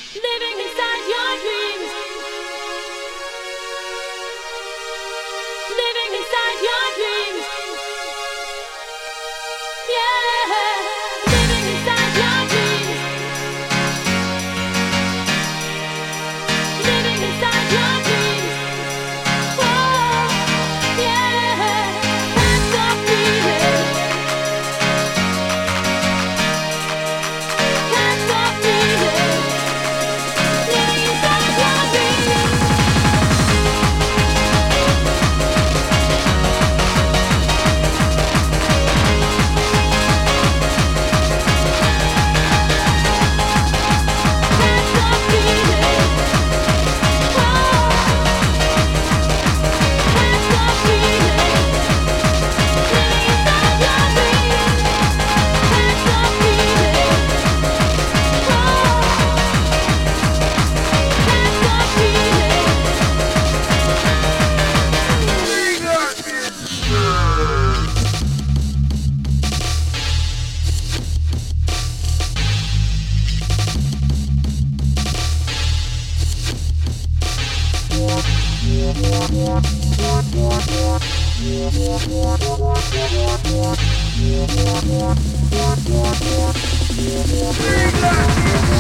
living inside your dreams, living inside your dreams, yeah, living inside your dreams, living inside your dreams, oh, yeah, can't stop breathing, can't stop breathing. Living inside your dreams. Can't stop breathing. Oh, can't stop breathing. Living inside your dreams. Can't stop breathing. Oh, can't stop breathing. Freedom!